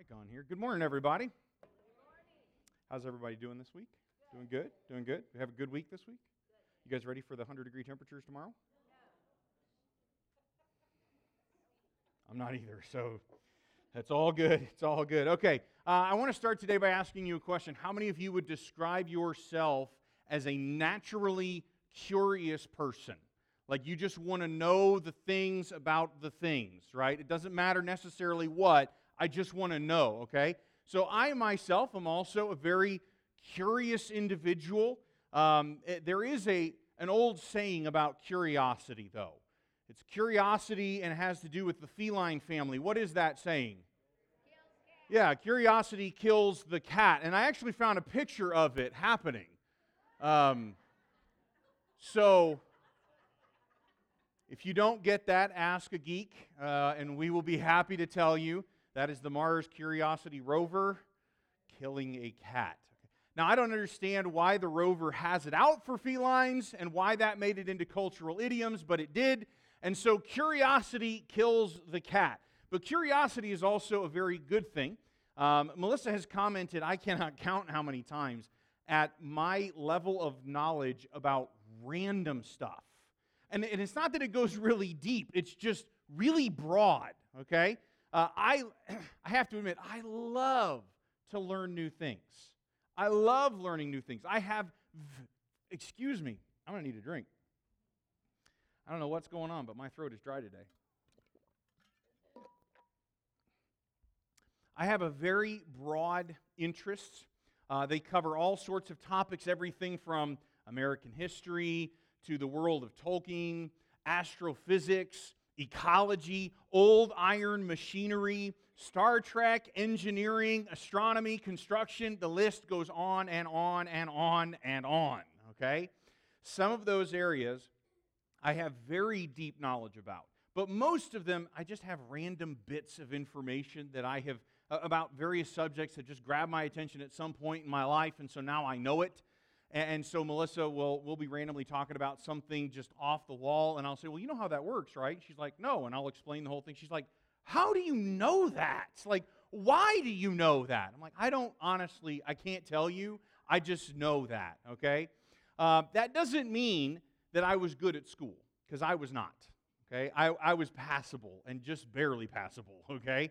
mic on here. Good morning, everybody. Good morning. How's everybody doing this week? Good. Doing good? Doing good? We have a good week this week? Good. You guys ready for the 100-degree temperatures tomorrow? No. I'm not either, so that's all good. It's all good. Okay, I want to start today by asking you a question. How many of you would describe yourself as a naturally curious person? Like you just want to know the things about the things, right? It doesn't matter necessarily what, I just want to know, okay? So I myself am also a very curious individual. There is an old saying about curiosity, though. It's curiosity and it has to do with the feline family. What is that saying? Yeah, curiosity kills the cat. And I actually found a picture of it happening. So if you don't get that, ask a geek, and we will be happy to tell you. That is the Mars Curiosity rover killing a cat. Now, I don't understand why the rover has it out for felines and why that made it into cultural idioms, but it did. And so curiosity kills the cat. But curiosity is also a very good thing. Melissa has commented, I cannot count how many times, at my level of knowledge about random stuff. And it's not that it goes really deep, it's just really broad, okay? I have to admit, I love to learn new things. I love learning new things. Excuse me, I'm going to need a drink. I don't know what's going on, but my throat is dry today. I have a very broad interest. They cover all sorts of topics, everything from American history to the world of Tolkien, astrophysics, ecology, old iron machinery, Star Trek, engineering, astronomy, construction. The list goes on and on and on and on, okay? Some of those areas I have very deep knowledge about, but most of them I just have random bits of information that I have about various subjects that just grab my attention at some point in my life, and so now I know it. And so Melissa will be randomly talking about something just off the wall, and I'll say, well, you know how that works, right? She's like, no, and I'll explain the whole thing. She's like, how do you know that? It's like, why do you know that? I'm like, I can't tell you. I just know that, okay? That doesn't mean that I was good at school, because I was not, okay? I was passable, and just barely passable, okay?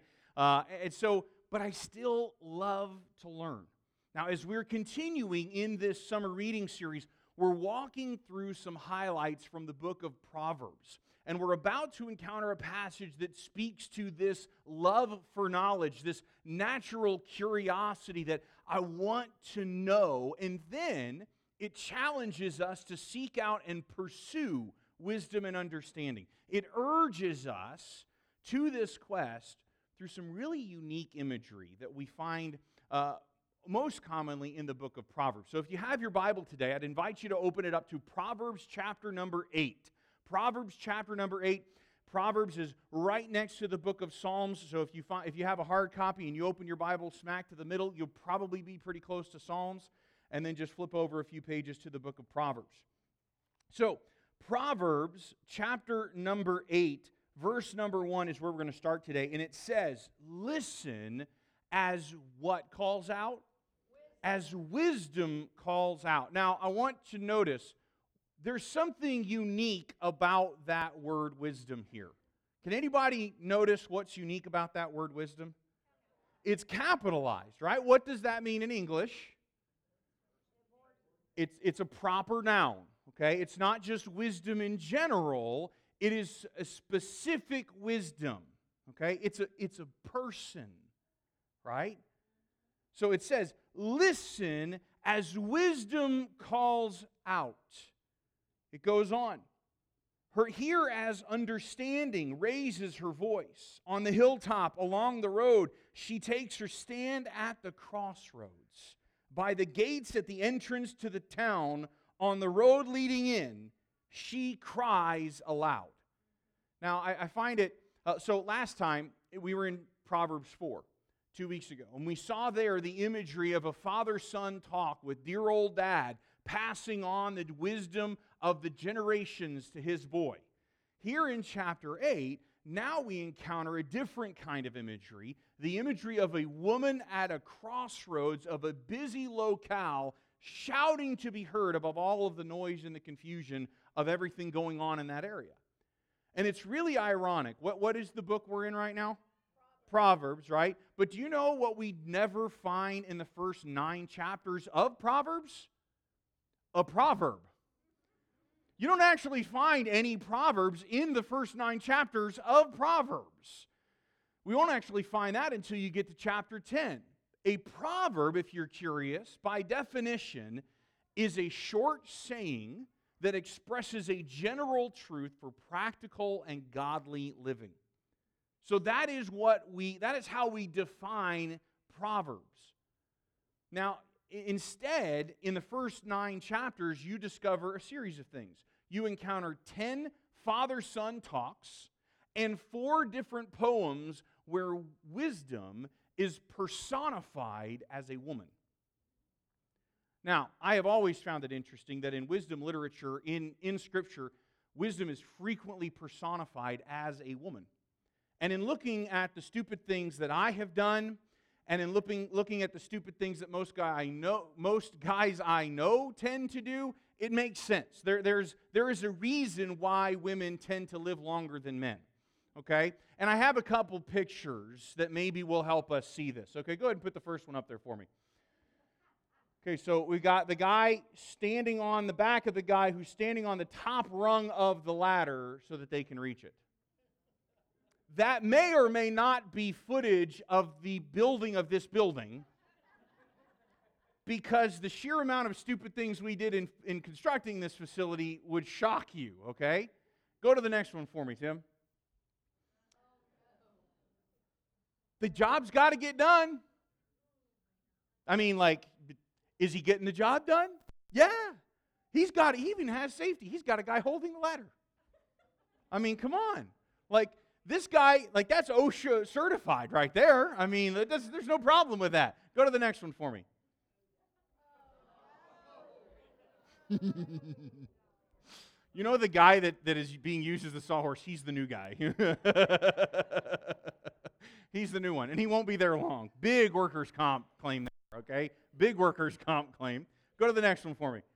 But I still love to learn. Now, as we're continuing in this summer reading series, we're walking through some highlights from the book of Proverbs. And we're about to encounter a passage that speaks to this love for knowledge, this natural curiosity that I want to know. And then it challenges us to seek out and pursue wisdom and understanding. It urges us to this quest through some really unique imagery that we find most commonly in the book of Proverbs. So if you have your Bible today, I'd invite you to open it up to Proverbs chapter number 8. Proverbs chapter number 8. Proverbs is right next to the book of Psalms, so if you have a hard copy and you open your Bible smack to the middle, you'll probably be pretty close to Psalms, and then just flip over a few pages to the book of Proverbs. So, Proverbs chapter number 8, verse number 1 is where we're going to start today, and it says, listen as what calls out? As wisdom calls out. Now, I want to notice there's something unique about that word wisdom here. Can anybody notice what's unique about that word wisdom? It's capitalized, right? What does that mean in English? It's a proper noun, okay? It's not just wisdom in general. It is a specific wisdom, okay? It's a person, right? So it says, listen as wisdom calls out. It goes on. Hear as understanding raises her voice. On the hilltop, along the road, she takes her stand at the crossroads. By the gates at the entrance to the town, on the road leading in, she cries aloud. Now, I find it, so last time we were in Proverbs 4. 2 weeks ago. And we saw there the imagery of a father-son talk with dear old dad passing on the wisdom of the generations to his boy. Here in chapter 8, now we encounter a different kind of imagery, the imagery of a woman at a crossroads of a busy locale, shouting to be heard above all of the noise and the confusion of everything going on in that area. And it's really ironic. What is the book we're in right now? Proverbs, right? But do you know what we never find in the first 9 chapters of Proverbs? A proverb. You don't actually find any proverbs in the first 9 chapters of Proverbs. We won't actually find that until you get to chapter 10. A proverb, if you're curious, by definition, is a short saying that expresses a general truth for practical and godly living. So that is how we define Proverbs. Now, instead, in the first 9 chapters, you discover a series of things. You encounter 10 father-son talks and 4 different poems where wisdom is personified as a woman. Now, I have always found it interesting that in wisdom literature, in Scripture, wisdom is frequently personified as a woman. And in looking at the stupid things that I have done, and in looking at the stupid things that most guys I know tend to do, it makes sense. There is a reason why women tend to live longer than men. Okay? And I have a couple pictures that maybe will help us see this. Okay, go ahead and put the first one up there for me. Okay, so we got the guy standing on the back of the guy who's standing on the top rung of the ladder so that they can reach it. That may or may not be footage of the building of this building, because the sheer amount of stupid things we did in constructing this facility would shock you, okay? Go to the next one for me, Tim. The job's got to get done. I mean, like, is he getting the job done? Yeah. He even has safety. He's got a guy holding the ladder. I mean, come on. Like, this guy, like, that's OSHA certified right there. I mean, there's no problem with that. Go to the next one for me. You know the guy that is being used as the sawhorse, he's the new guy. He's the new one, and he won't be there long. Big workers' comp claim there, okay? Big workers' comp claim. Go to the next one for me.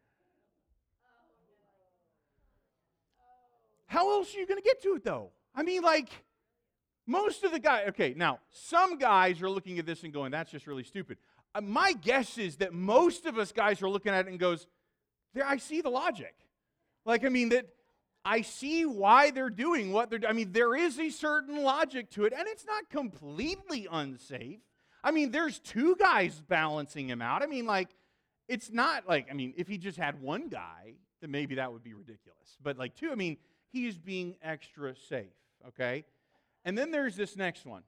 How else are you going to get to it, though? I mean, like, most of the guys, okay, now, some guys are looking at this and going, that's just really stupid. My guess is that most of us guys are looking at it and goes, there, I see the logic. Like, I mean, that I see why they're doing what they're doing. I mean, there is a certain logic to it, and it's not completely unsafe. I mean, there's 2 guys balancing him out. I mean, like, it's not like, I mean, if he just had one guy, then maybe that would be ridiculous. But like 2, I mean, he's being extra safe, okay? And then there's this next one.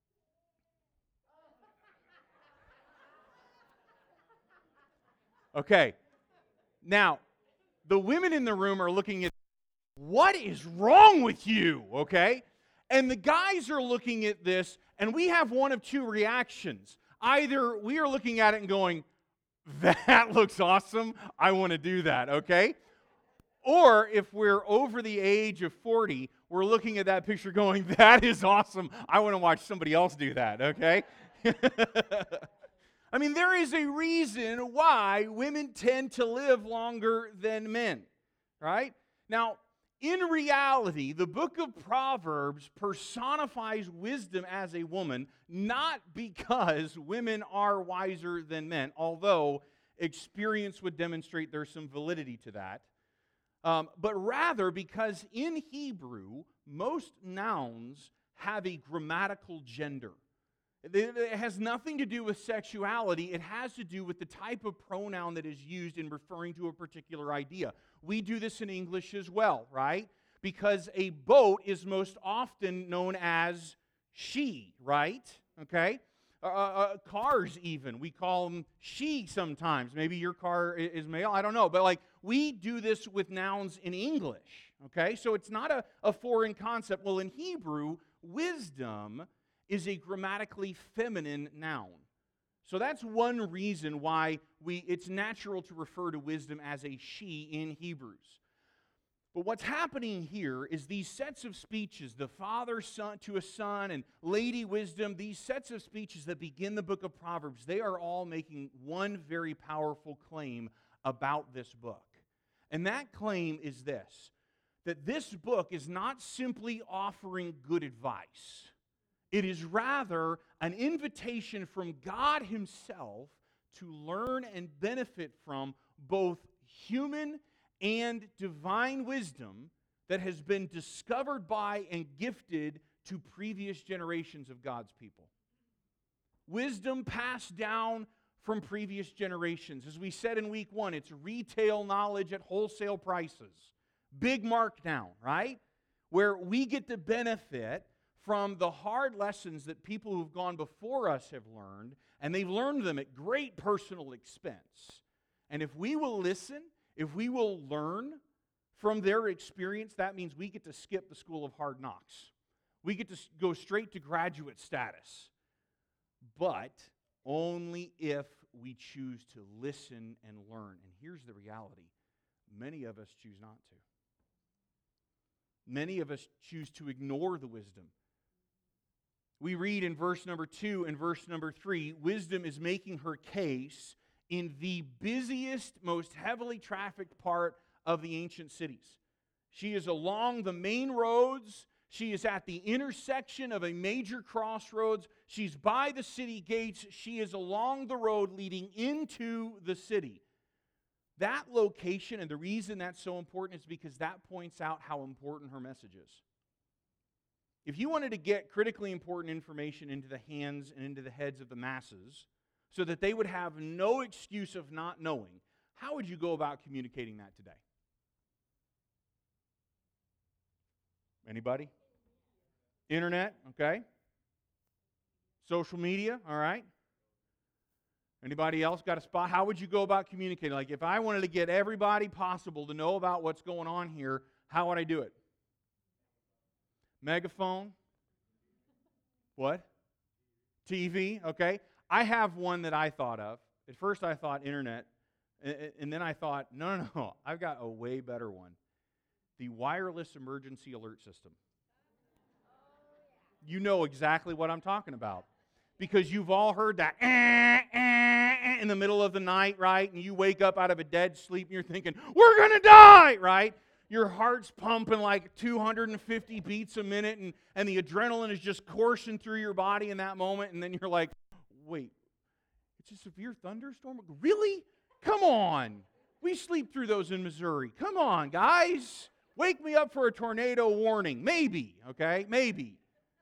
Okay. Now, the women in the room are looking at, what is wrong with you, okay? And the guys are looking at this, and we have one of 2 reactions. Either we are looking at it and going, that looks awesome, I want to do that, okay? Or if we're over the age of 40, we're looking at that picture going, that is awesome, I want to watch somebody else do that, okay? I mean, there is a reason why women tend to live longer than men, right? Now, in reality, the book of Proverbs personifies wisdom as a woman, not because women are wiser than men, although experience would demonstrate there's some validity to that, but rather because in Hebrew, most nouns have a grammatical gender. It has nothing to do with sexuality. It has to do with the type of pronoun that is used in referring to a particular idea. We do this in English as well, right? Because a boat is most often known as she, right? Okay? Cars even, we call them she sometimes. Maybe your car is male, I don't know. But like, we do this with nouns in English, okay? So it's not a foreign concept. Well, in Hebrew, wisdom is a grammatically feminine noun. So that's one reason why it's natural to refer to wisdom as a she in Hebrews. But what's happening here is these sets of speeches, the father son to a son and Lady Wisdom, these sets of speeches that begin the book of Proverbs, they are all making one very powerful claim about this book. And that claim is this, that this book is not simply offering good advice. It is rather an invitation from God Himself to learn and benefit from both human and divine wisdom that has been discovered by and gifted to previous generations of God's people. Wisdom passed down from previous generations. As we said in week 1, it's retail knowledge at wholesale prices. Big markdown, right? Where we get to benefit from the hard lessons that people who've gone before us have learned, and they've learned them at great personal expense. And if we will listen, if we will learn from their experience, that means we get to skip the school of hard knocks. We get to go straight to graduate status. But only if we choose to listen and learn. And here's the reality. Many of us choose not to. Many of us choose to ignore the wisdom. We read in verse number 2 and verse number 3, wisdom is making her case in the busiest, most heavily trafficked part of the ancient cities. She is along the main roads. She is at the intersection of a major crossroads. She's by the city gates. She is along the road leading into the city. That location, and the reason that's so important is because that points out how important her message is. If you wanted to get critically important information into the hands and into the heads of the masses so that they would have no excuse of not knowing, how would you go about communicating that today? Anybody? Internet, okay. Social media, all right. Anybody else got a spot? How would you go about communicating? Like if I wanted to get everybody possible to know about what's going on here, how would I do it? Megaphone? What? TV, okay. I have one that I thought of. At first I thought internet, and then I thought, no, I've got a way better one. The wireless emergency alert system. You know exactly what I'm talking about. Because you've all heard that in the middle of the night, right? And you wake up out of a dead sleep and you're thinking, we're going to die, right? Your heart's pumping like 250 beats a minute and the adrenaline is just coursing through your body in that moment. And then you're like, wait, it's a severe thunderstorm? Really? Come on. We sleep through those in Missouri. Come on, guys. Wake me up for a tornado warning. Maybe, okay? Maybe.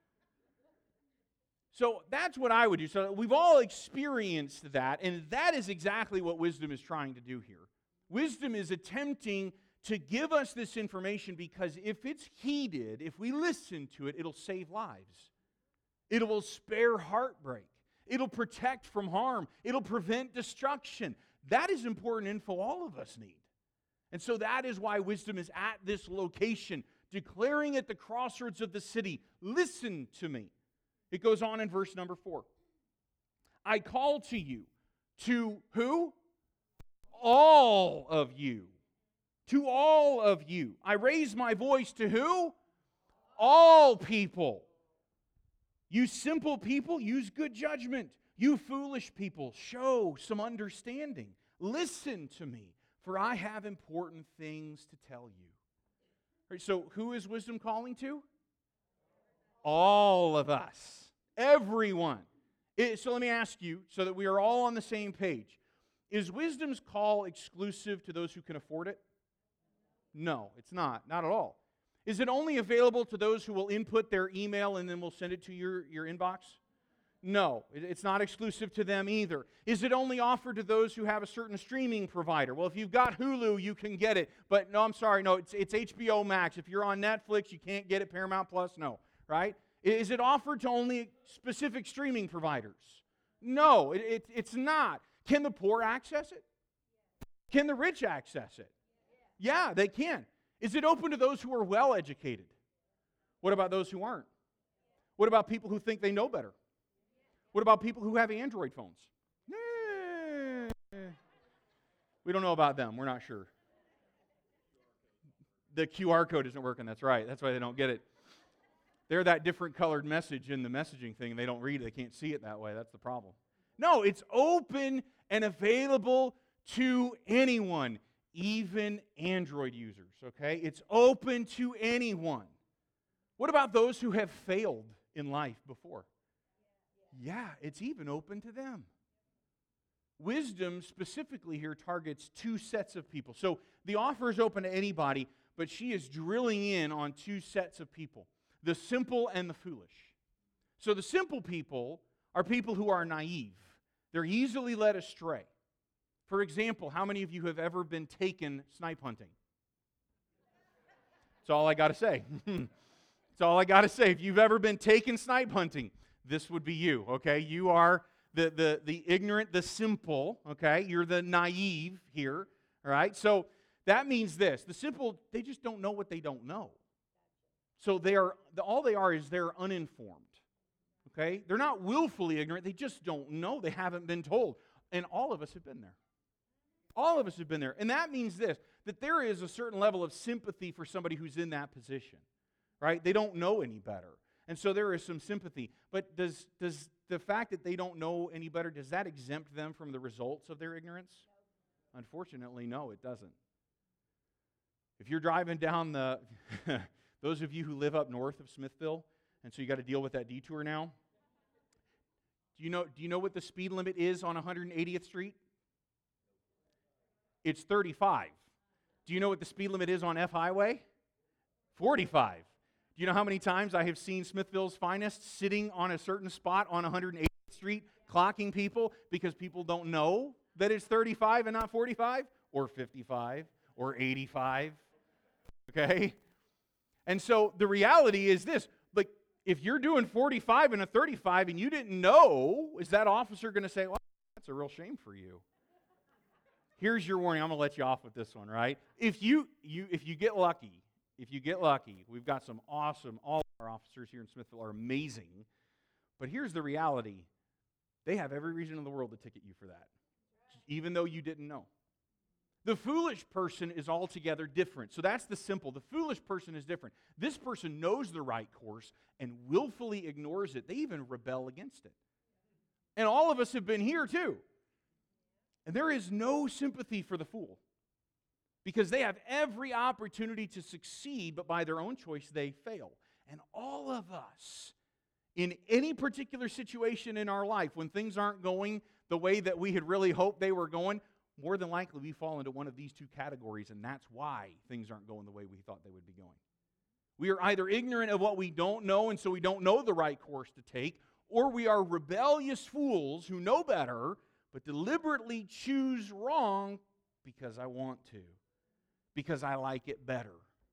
So that's what I would do. So we've all experienced that, and that is exactly what wisdom is trying to do here. Wisdom is attempting to give us this information because if it's heeded, if we listen to it, it'll save lives. It will spare heartbreak. It'll protect from harm. It'll prevent destruction. That is important info all of us need. And so that is why wisdom is at this location, declaring at the crossroads of the city, listen to me. It goes on in verse number 4. I call to you, to who? All of you. To all of you. I raise my voice to who? All people. You simple people, use good judgment. You foolish people, show some understanding. Listen to me, for I have important things to tell you. All right, so who is wisdom calling to? All of us. Everyone. So let me ask you, so that we are all on the same page. Is wisdom's call exclusive to those who can afford it? No, it's not. Not at all. Is it only available to those who will input their email and then will send it to your inbox? No, it's not exclusive to them either. Is it only offered to those who have a certain streaming provider? Well, if you've got Hulu, you can get it. But no, I'm sorry, no, it's HBO Max. If you're on Netflix, you can't get it. Paramount Plus, no, right? Is it offered to only specific streaming providers? No, it's not. Can the poor access it? Can the rich access it? Yeah, they can. Is it open to those who are well educated? What about those who aren't? What about people who think they know better? What about people who have Android phones? We don't know about them. We're not sure. The QR code isn't working, that's right. That's why they don't get it. They're that different colored message in the messaging thing. They don't read it. They can't see it that way. That's the problem. No, it's open and available to anyone, even Android users, okay? It's open to anyone. What about those who have failed in life before? Yeah, it's even open to them. Wisdom specifically here targets two sets of people. So the offer is open to anybody, but she is drilling in on two sets of people, the simple and the foolish. So the simple people are people who are naive. They're easily led astray. For example, how many of you have ever been taken snipe hunting? That's all I got to say. That's all I got to say. If you've ever been taken snipe hunting, this would be you, okay? You are the ignorant, the simple, okay? You're the naive here, all right? So that means this. The simple, they just don't know what they don't know. So all they are is they're uninformed, okay? They're not willfully ignorant. They just don't know. They haven't been told. And all of us have been there. All of us have been there. And that means this, that there is a certain level of sympathy for somebody who's in that position, right? They don't know any better. And so there is some sympathy. But does the fact that they don't know any better, does that exempt them from the results of their ignorance? No. Unfortunately, no, it doesn't. If you're driving down the, those of you who live up north of Smithville, and so you got to deal with that detour now, do you know what the speed limit is on 180th Street? It's 35. Do you know what the speed limit is on F Highway? 45. Do you know how many times I have seen Smithville's finest sitting on a certain spot on 180th Street clocking people because people don't know that it's 35 and not 45 or 55 or 85? Okay? And so the reality is this, like if you're doing 45 and a 35 and you didn't know, is that officer going to say, well, that's a real shame for you? Here's your warning. I'm going to let you off with this one, right? If you get lucky, we've got some awesome, all of our officers here in Smithville are amazing, but here's the reality. They have every reason in the world to ticket you for that, even though you didn't know. The foolish person is altogether different. So that's the simple. The foolish person is different. This person knows the right course and willfully ignores it. They even rebel against it. And all of us have been here too. And there is no sympathy for the fool because they have every opportunity to succeed, but by their own choice, they fail. And all of us, in any particular situation in our life, when things aren't going the way that we had really hoped they were going, more than likely we fall into one of these two categories, and that's why things aren't going the way we thought they would be going. We are either ignorant of what we don't know, and so we don't know the right course to take, or we are rebellious fools who know better, but deliberately choose wrong because I want to, because I like it better.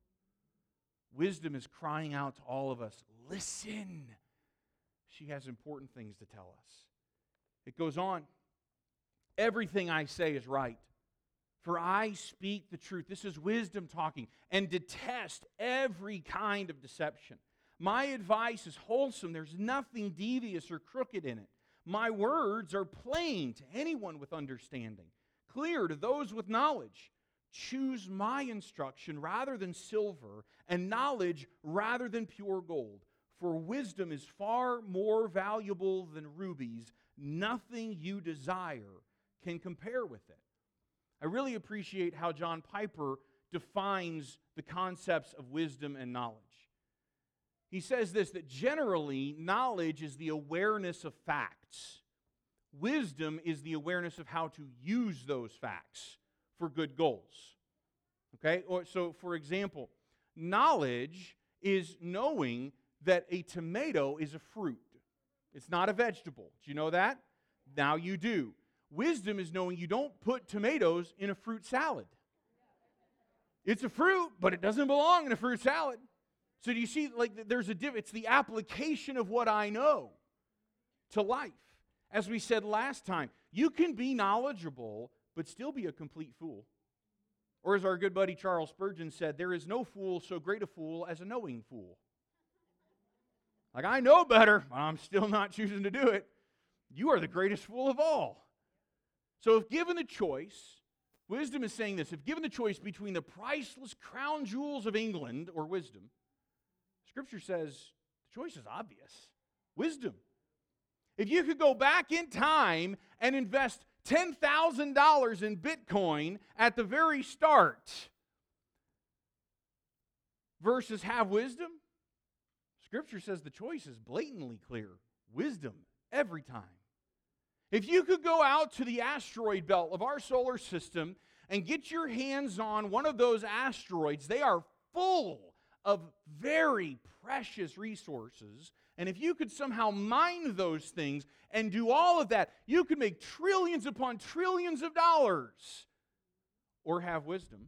Wisdom is crying out to all of us, listen. She has important things to tell us. It goes on. Everything I say is right, for I speak the truth. This is wisdom talking, and detest every kind of deception. My advice is wholesome. There's nothing devious or crooked in it. My words are plain to anyone with understanding, clear to those with knowledge. Choose my instruction rather than silver, and knowledge rather than pure gold. For wisdom is far more valuable than rubies. Nothing you desire can compare with it. I really appreciate how John Piper defines the concepts of wisdom and knowledge. He says this, that generally knowledge is the awareness of facts. Wisdom is the awareness of how to use those facts for good goals. Okay? So, for example, knowledge is knowing that a tomato is a fruit. It's not a vegetable. Do you know that? Now you do. Wisdom is knowing you don't put tomatoes in a fruit salad. It's a fruit, but it doesn't belong in a fruit salad. So do you see, like, there's a difference. It's the application of what I know to life. As we said last time, you can be knowledgeable, but still be a complete fool. Or as our good buddy Charles Spurgeon said, there is no fool so great a fool as a knowing fool. Like, I know better, but I'm still not choosing to do it. You are the greatest fool of all. So if given a choice, Wisdom is saying this: if given the choice between the priceless crown jewels of England or wisdom, Scripture says the choice is obvious. Wisdom. If you could go back in time and invest $10,000 in Bitcoin at the very start versus have wisdom, Scripture says the choice is blatantly clear. Wisdom every time. If you could go out to the asteroid belt of our solar system and get your hands on one of those asteroids, they are full of very precious resources. And if you could somehow mine those things and do all of that, you could make trillions upon trillions of dollars or have wisdom.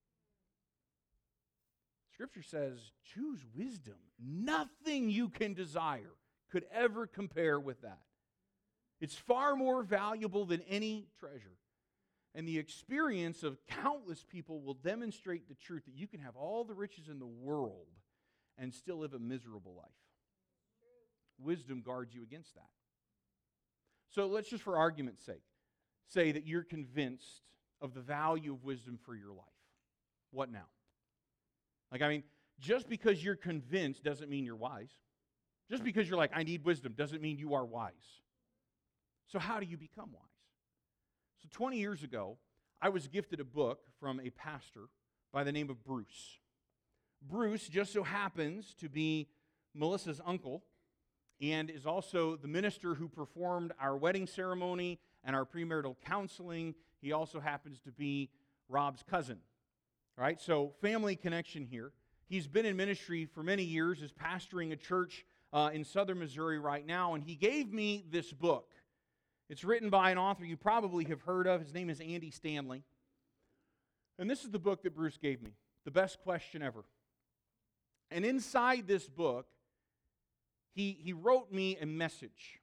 Scripture says, choose wisdom. Nothing you can desire could ever compare with that. It's far more valuable than any treasure. And the experience of countless people will demonstrate the truth that you can have all the riches in the world and still live a miserable life. Wisdom guards you against that. So let's just, for argument's sake, say that you're convinced of the value of wisdom for your life. What now? Just because you're convinced doesn't mean you're wise. Just because you're like, I need wisdom, doesn't mean you are wise. So how do you become wise? So 20 years ago, I was gifted a book from a pastor by the name of Bruce. Bruce just so happens to be Melissa's uncle and is also the minister who performed our wedding ceremony and our premarital counseling. He also happens to be Rob's cousin. All right, so family connection here. He's been in ministry for many years, is pastoring a church in southern Missouri right now, and he gave me this book. It's written by an author you probably have heard of. His name is Andy Stanley. And this is the book that Bruce gave me, The Best Question Ever. And inside this book, he wrote me a message.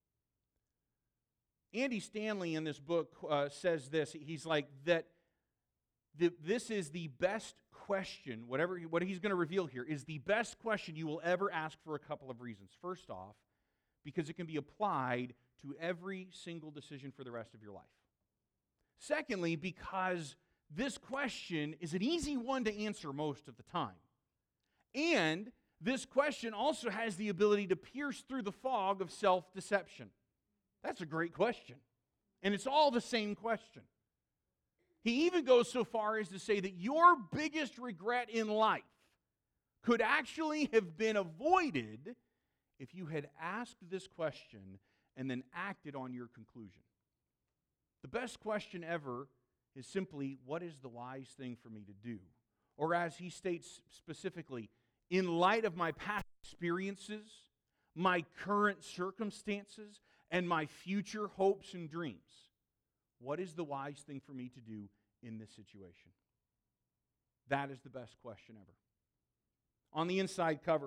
Andy Stanley in this book says this. He's like, this is the best question, what he's going to reveal here is the best question you will ever ask for a couple of reasons. First off, because it can be applied to every single decision for the rest of your life. Secondly, because this question is an easy one to answer most of the time. And this question also has the ability to pierce through the fog of self-deception. That's a great question. And it's all the same question. He even goes so far as to say that your biggest regret in life could actually have been avoided if you had asked this question and then acted on your conclusion. The best question ever is simply, what is the wise thing for me to do? Or as he states specifically, in light of my past experiences, my current circumstances, and my future hopes and dreams, what is the wise thing for me to do in this situation? That is the best question ever. On the inside cover,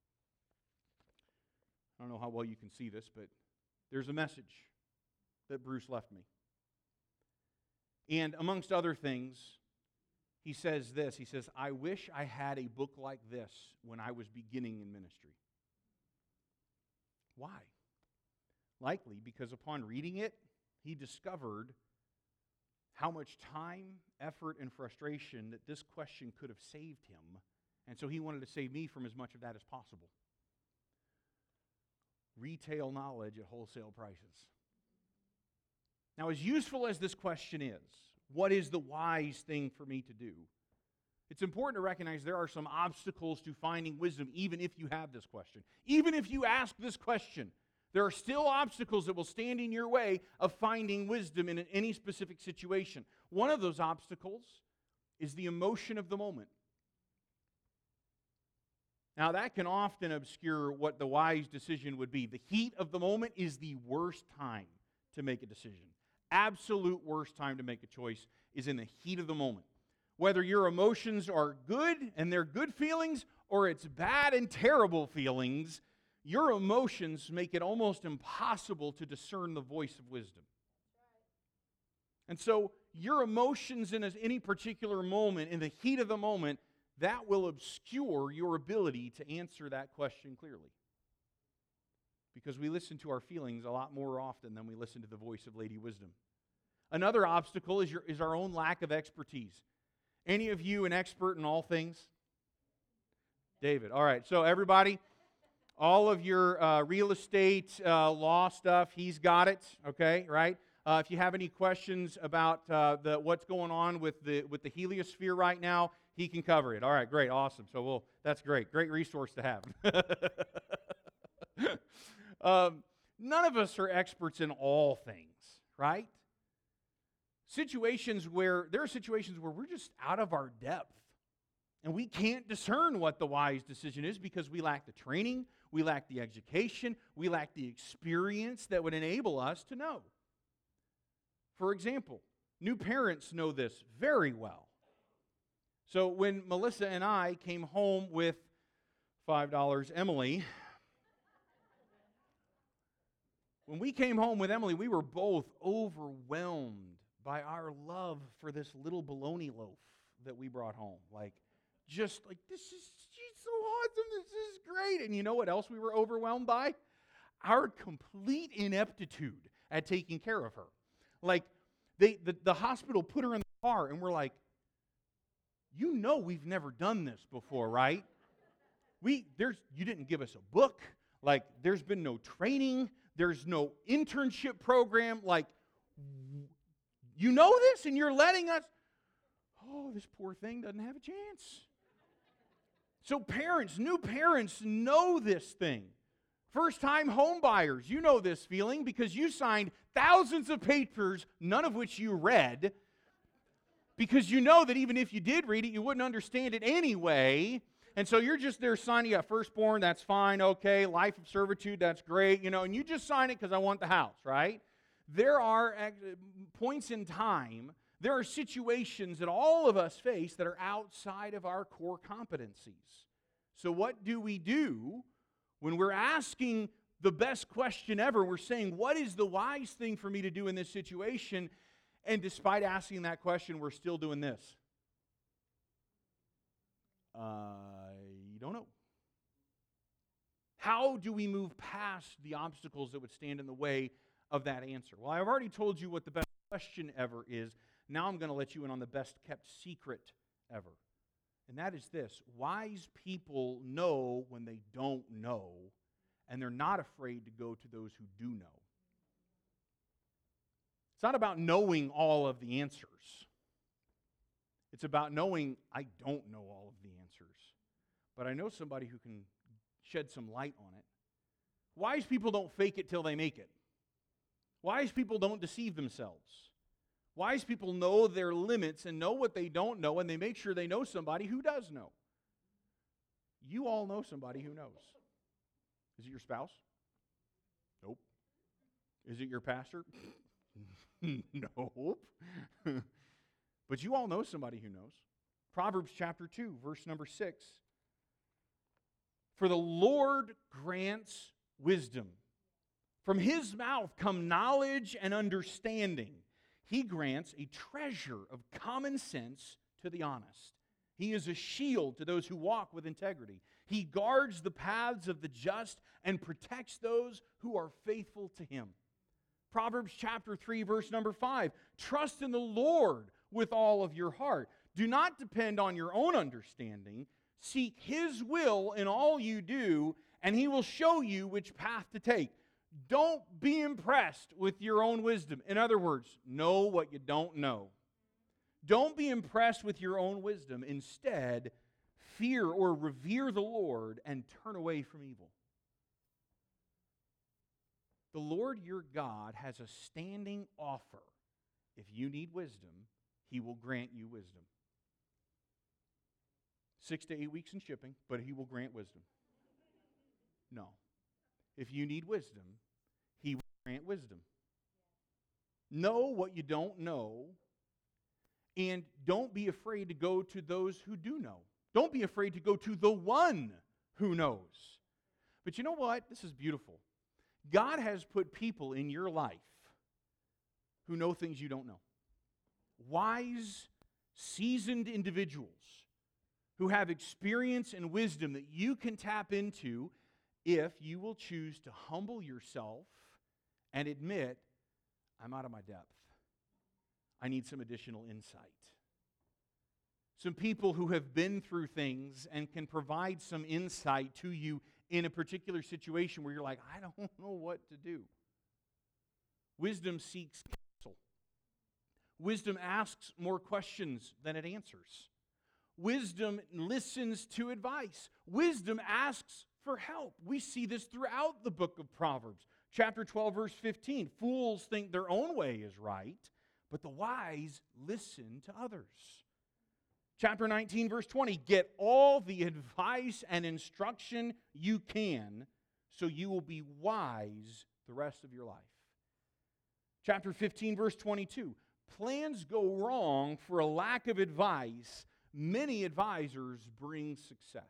I don't know how well you can see this, but there's a message that Bruce left me. And amongst other things, he says this. He says, I wish I had a book like this when I was beginning in ministry. Why? Likely because upon reading it, he discovered how much time, effort, and frustration that this question could have saved him. And so he wanted to save me from as much of that as possible. Retail knowledge at wholesale prices. Now, as useful as this question is, what is the wise thing for me to do? It's important to recognize there are some obstacles to finding wisdom, even if you have this question. Even if you ask this question, there are still obstacles that will stand in your way of finding wisdom in any specific situation. One of those obstacles is the emotion of the moment. Now, that can often obscure what the wise decision would be. The heat of the moment is the worst time to make a decision. Absolute worst time to make a choice is in the heat of the moment. Whether your emotions are good and they're good feelings, or it's bad and terrible feelings, your emotions make it almost impossible to discern the voice of wisdom. And so your emotions in any particular moment, in the heat of the moment, that will obscure your ability to answer that question clearly. Because we listen to our feelings a lot more often than we listen to the voice of Lady Wisdom. Another obstacle is our own lack of expertise. Any of you an expert in all things? David. All right. So everybody, all of your real estate law stuff, he's got it. Okay, right? If you have any questions about what's going on with the heliosphere right now, he can cover it. All right, great, awesome. So that's great resource to have. None of us are experts in all things, right? There are situations where we're just out of our depth, and we can't discern what the wise decision is because we lack the training, we lack the education, we lack the experience that would enable us to know. For example, new parents know this very well. So when Melissa and I came home with $5 Emily, when we came home with Emily, we were both overwhelmed by our love for this little bologna loaf that we brought home. She's so awesome, this is great. And you know what else we were overwhelmed by? Our complete ineptitude at taking care of her. The hospital put her in the car, and we're like, we've never done this before, right? You didn't give us a book. There's been no training. There's no internship program. You know this, and you're letting us. Oh, this poor thing doesn't have a chance. So new parents know this thing. First-time home buyers, you know this feeling because you signed thousands of papers, none of which you read, because you know that even if you did read it, you wouldn't understand it anyway. And so you're just there signing, firstborn, that's fine, okay, life of servitude, that's great, and you just sign it because I want the house, right? There are points in time, there are situations that all of us face that are outside of our core competencies. So what do we do when we're asking the best question ever? We're saying, what is the wise thing for me to do in this situation? And despite asking that question, we're still doing this. You don't know. How do we move past the obstacles that would stand in the way of that answer? Well, I've already told you what the best question ever is. Now I'm going to let you in on the best kept secret ever. And that is this: wise people know when they don't know, and they're not afraid to go to those who do know. It's not about knowing all of the answers. It's about knowing I don't know all of the answers, but I know somebody who can shed some light on it. Wise people don't fake it till they make it. Wise people don't deceive themselves. Wise people know their limits and know what they don't know, and they make sure they know somebody who does know. You all know somebody who knows. Is it your spouse? Nope. Is it your pastor? Nope. But you all know somebody who knows. Proverbs chapter 2, verse number 6. For the Lord grants wisdom. From his mouth come knowledge and understanding. He grants a treasure of common sense to the honest. He is a shield to those who walk with integrity. He guards the paths of the just and protects those who are faithful to him. Proverbs chapter 3, verse number 5. Trust in the Lord with all of your heart. Do not depend on your own understanding. Seek his will in all you do, and he will show you which path to take. Don't be impressed with your own wisdom. In other words, know what you don't know. Don't be impressed with your own wisdom. Instead, fear or revere the Lord and turn away from evil. The Lord your God has a standing offer. If you need wisdom, he will grant you wisdom. 6 to 8 weeks in shipping, but he will grant wisdom. No. If you need wisdom, he will grant wisdom. Know what you don't know, and don't be afraid to go to those who do know. Don't be afraid to go to the one who knows. But you know what? This is beautiful. God has put people in your life who know things you don't know. Wise, seasoned individuals who have experience and wisdom that you can tap into if you will choose to humble yourself and admit, I'm out of my depth. I need some additional insight. Some people who have been through things and can provide some insight to you in a particular situation where you're like, I don't know what to do. Wisdom seeks counsel. Wisdom asks more questions than it answers. Wisdom listens to advice. Wisdom asks for help. We see this throughout the book of Proverbs. Chapter 12, verse 15. Fools think their own way is right, but the wise listen to others. Chapter 19, verse 20. Get all the advice and instruction you can, so you will be wise the rest of your life. Chapter 15, verse 22. Plans go wrong for a lack of advice. Many advisors bring success.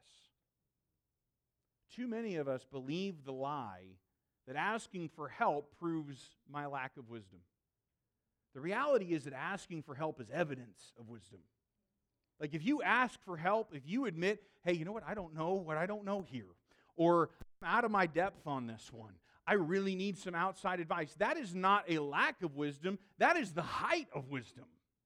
Too many of us believe the lie that asking for help proves my lack of wisdom. The reality is that asking for help is evidence of wisdom. Like if you ask for help, if you admit, hey, you know what, I don't know what I don't know here, or I'm out of my depth on this one, I really need some outside advice. That is not a lack of wisdom. That is the height of wisdom.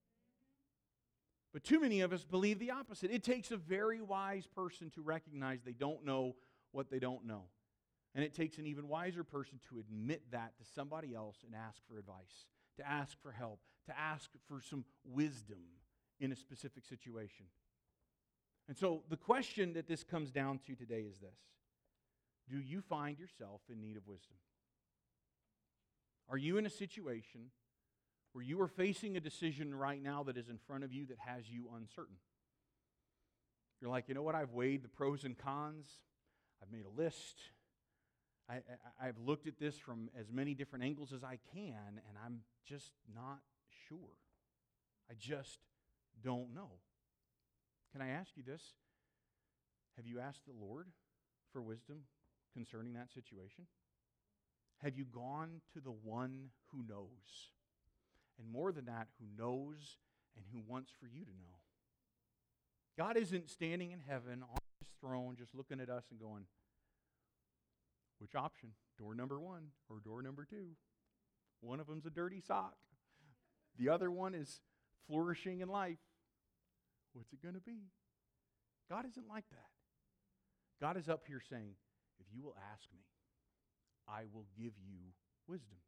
But too many of us believe the opposite. It takes a very wise person to recognize they don't know what they don't know. And it takes an even wiser person to admit that to somebody else and ask for advice, to ask for help, to ask for some wisdom in a specific situation. And so the question that this comes down to today is this. Do you find yourself in need of wisdom? Are you in a situation where you are facing a decision right now that is in front of you that has you uncertain? You're like, you know what, I've weighed the pros and cons. I've made a list. I've looked at this from as many different angles as I can, and I'm just not sure. I just don't know. Can I ask you this? Have you asked the Lord for wisdom concerning that situation? Have you gone to the one who knows? And more than that, who knows and who wants for you to know. God isn't standing in heaven on His throne just looking at us and going, which option? Door number 1 or door number 2? One of them's a dirty sock. The other one is flourishing in life. What's it going to be? God isn't like that. God is up here saying, if you will ask me, I will give you wisdom.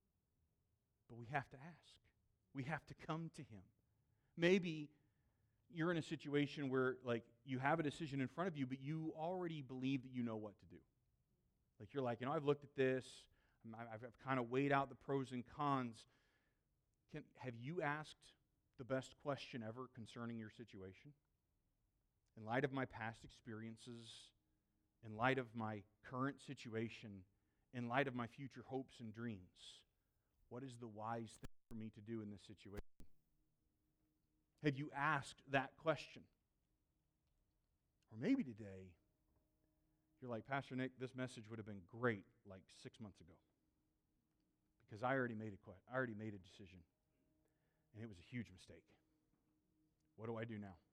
But we have to ask. We have to come to Him. Maybe you're in a situation where like you have a decision in front of you, but you already believe that you know what to do. Like you're like, I've looked at this. I've kind of weighed out the pros and cons. Have you asked the best question ever concerning your situation? In light of my past experiences, in light of my current situation, in light of my future hopes and dreams, what is the wise thing for me to do in this situation? Have you asked that question? Or maybe today, you're like, Pastor Nick, this message would have been great like 6 months ago. Because I already made a decision. And it was a huge mistake. What do I do now?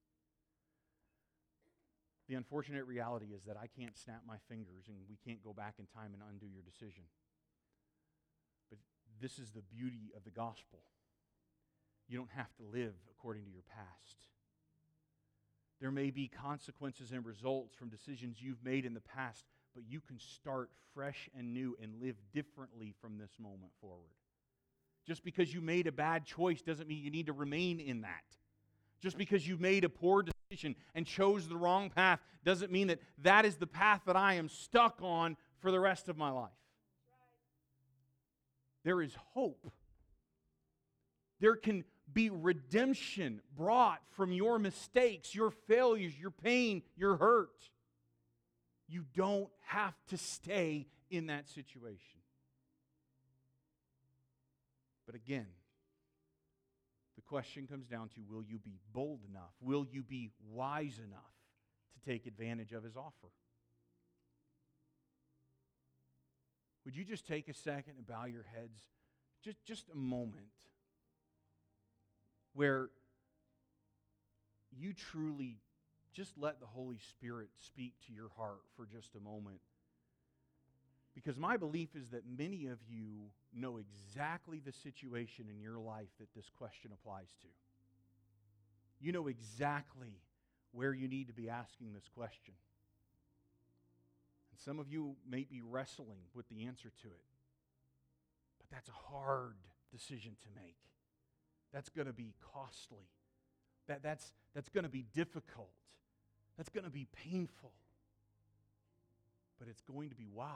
The unfortunate reality is that I can't snap my fingers and we can't go back in time and undo your decision. But this is the beauty of the gospel. You don't have to live according to your past. There may be consequences and results from decisions you've made in the past, but you can start fresh and new and live differently from this moment forward. Just because you made a bad choice doesn't mean you need to remain in that. Just because you made a poor decision and chose the wrong path doesn't mean that that is the path that I am stuck on for the rest of my life. There is hope. There can be redemption brought from your mistakes, your failures, your pain, your hurt. You don't have to stay in that situation. But again, the question comes down to, will you be bold enough? Will you be wise enough to take advantage of His offer? Would you just take a second and bow your heads? Just a moment where you truly just let the Holy Spirit speak to your heart for just a moment. Because my belief is that many of you know exactly the situation in your life that this question applies to. You know exactly where you need to be asking this question. And some of you may be wrestling with the answer to it. But that's a hard decision to make. That's going to be costly. That's going to be difficult. That's going to be painful. But it's going to be wise.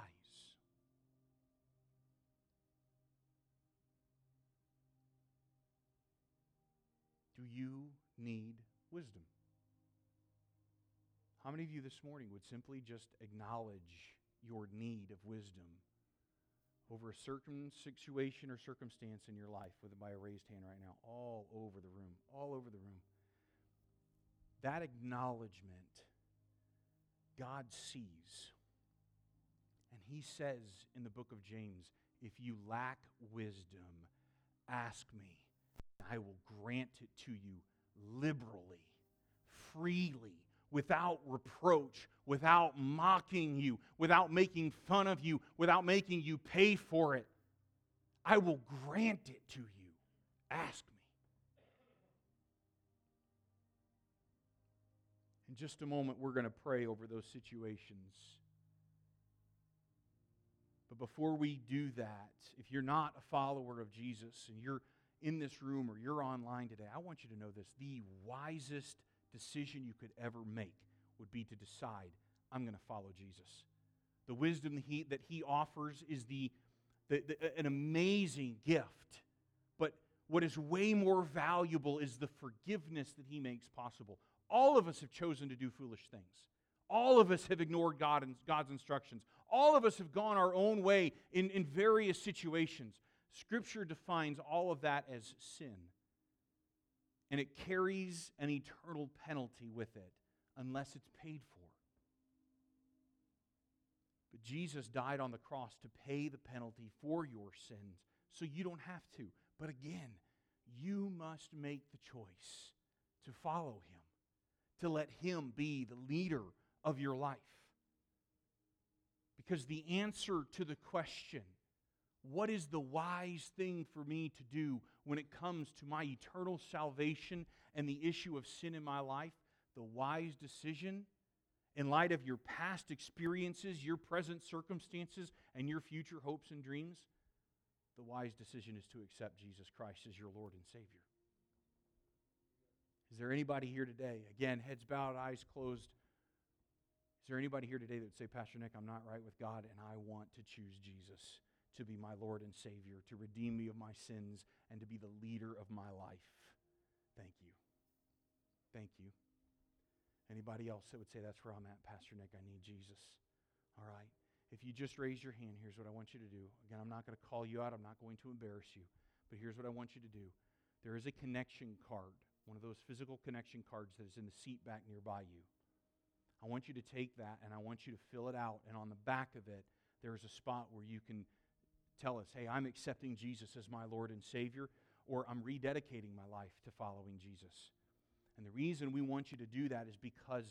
Do you need wisdom? How many of you this morning would simply just acknowledge your need of wisdom over a certain situation or circumstance in your life, with by a raised hand right now, all over the room, all over the room? That acknowledgement, God sees. And He says in the book of James, if you lack wisdom, ask me, and I will grant it to you liberally, freely, without reproach, without mocking you, without making fun of you, without making you pay for it. I will grant it to you. Ask me. In just a moment, we're going to pray over those situations. But before we do that, if you're not a follower of Jesus and you're in this room or you're online today, I want you to know this. The wisest decision you could ever make would be to decide, I'm going to follow Jesus. The wisdom that He offers is an amazing gift. But what is way more valuable is the forgiveness that He makes possible. All of us have chosen to do foolish things. All of us have ignored God and God's instructions. All of us have gone our own way in various situations. Scripture defines all of that as sin. And it carries an eternal penalty with it unless it's paid for. But Jesus died on the cross to pay the penalty for your sins, so you don't have to. But again, you must make the choice to follow Him, to let Him be the leader of your life. Because the answer to the question, what is the wise thing for me to do when it comes to my eternal salvation and the issue of sin in my life? The wise decision, in light of your past experiences, your present circumstances, and your future hopes and dreams, the wise decision is to accept Jesus Christ as your Lord and Savior. Is there anybody here today, again, heads bowed, eyes closed, is there anybody here today that would say, Pastor Nick, I'm not right with God and I want to choose Jesus to be my Lord and Savior, to redeem me of my sins, and to be the leader of my life? Thank you. Thank you. Anybody else that would say, that's where I'm at, Pastor Nick, I need Jesus? All right. If you just raise your hand, here's what I want you to do. Again, I'm not going to call you out. I'm not going to embarrass you. But here's what I want you to do. There is a connection card, one of those physical connection cards that is in the seat back nearby you. I want you to take that and I want you to fill it out. And on the back of it, there is a spot where you can tell us, hey, I'm accepting Jesus as my Lord and Savior, or I'm rededicating my life to following Jesus. And the reason we want you to do that is because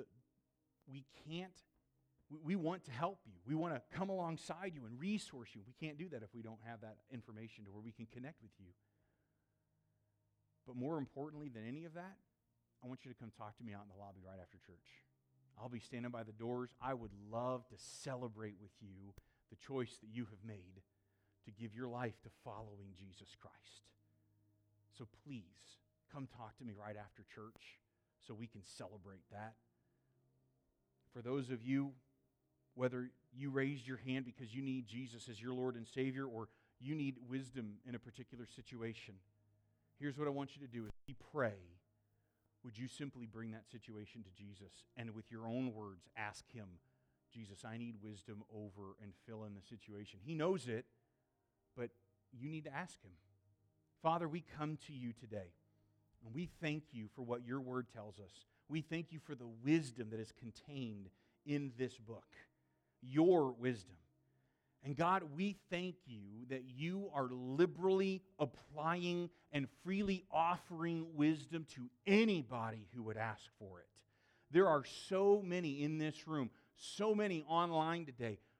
we want to help you. We want to come alongside you and resource you. We can't do that if we don't have that information to where we can connect with you. But more importantly than any of that, I want you to come talk to me out in the lobby right after church. I'll be standing by the doors. I would love to celebrate with you the choice that you have made to give your life to following Jesus Christ. So please, come talk to me right after church so we can celebrate that. For those of you, whether you raised your hand because you need Jesus as your Lord and Savior or you need wisdom in a particular situation, here's what I want you to do. As we pray, would you simply bring that situation to Jesus and with your own words ask Him, Jesus, I need wisdom over, and fill in the situation. He knows it, but you need to ask Him. Father, we come to you today, and we thank you for what your word tells us. We thank you for the wisdom that is contained in this book, your wisdom. And God, we thank you that you are liberally applying and freely offering wisdom to anybody who would ask for it. There are so many in this room, so many online today,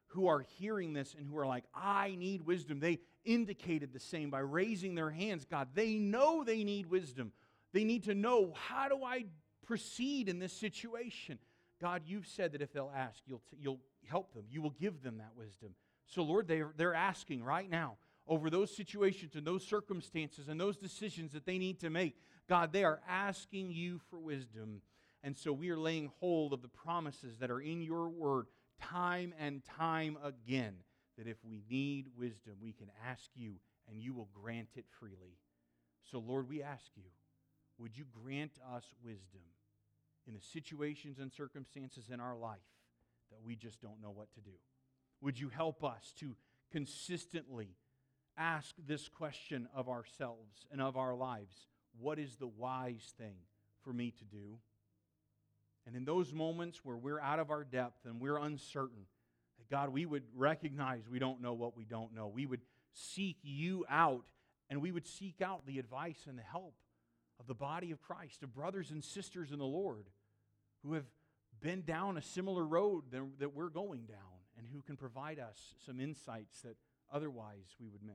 who are hearing this and who are like, I need wisdom. They indicated the same by raising their hands. God, they know they need wisdom. They need to know, how do I proceed in this situation? God, you've said that if they'll ask, you'll help them. You will give them that wisdom. So, Lord, they're asking right now over those situations and those circumstances and those decisions that they need to make. God, they are asking you for wisdom. And so we are laying hold of the promises that are in your word time and time again, that if we need wisdom, we can ask you and you will grant it freely. So, Lord, we ask you, would you grant us wisdom in the situations and circumstances in our life that we just don't know what to do? Would you help us to consistently ask this question of ourselves and of our lives? What is the wise thing for me to do? And in those moments where we're out of our depth and we're uncertain, that God, we would recognize we don't know what we don't know. We would seek you out, and we would seek out the advice and the help of the body of Christ, of brothers and sisters in the Lord who have been down a similar road that we're going down, and who can provide us some insights that otherwise we would miss.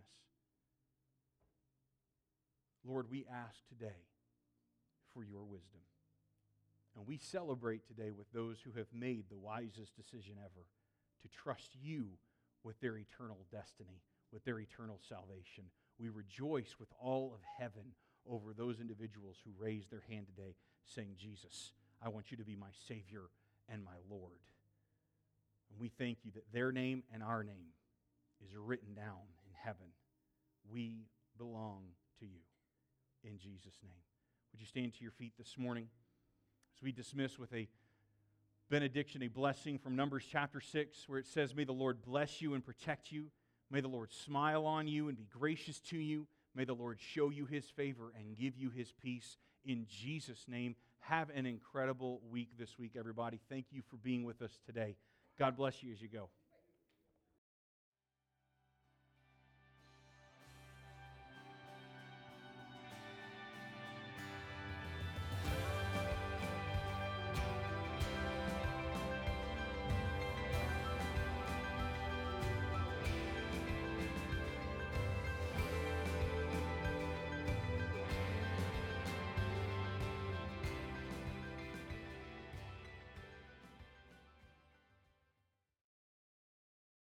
Lord, we ask today for your wisdom. And we celebrate today with those who have made the wisest decision ever to trust you with their eternal destiny, with their eternal salvation. We rejoice with all of heaven over those individuals who raised their hand today saying, Jesus, I want you to be my Savior and my Lord. And we thank you that their name and our name is written down in heaven. We belong to you. In Jesus' name. Would you stand to your feet this morning as we dismiss with a benediction, a blessing from Numbers chapter 6, where it says, may the Lord bless you and protect you. May the Lord smile on you and be gracious to you. May the Lord show you His favor and give you His peace. In Jesus' name, have an incredible week this week, everybody. Thank you for being with us today. God bless you as you go.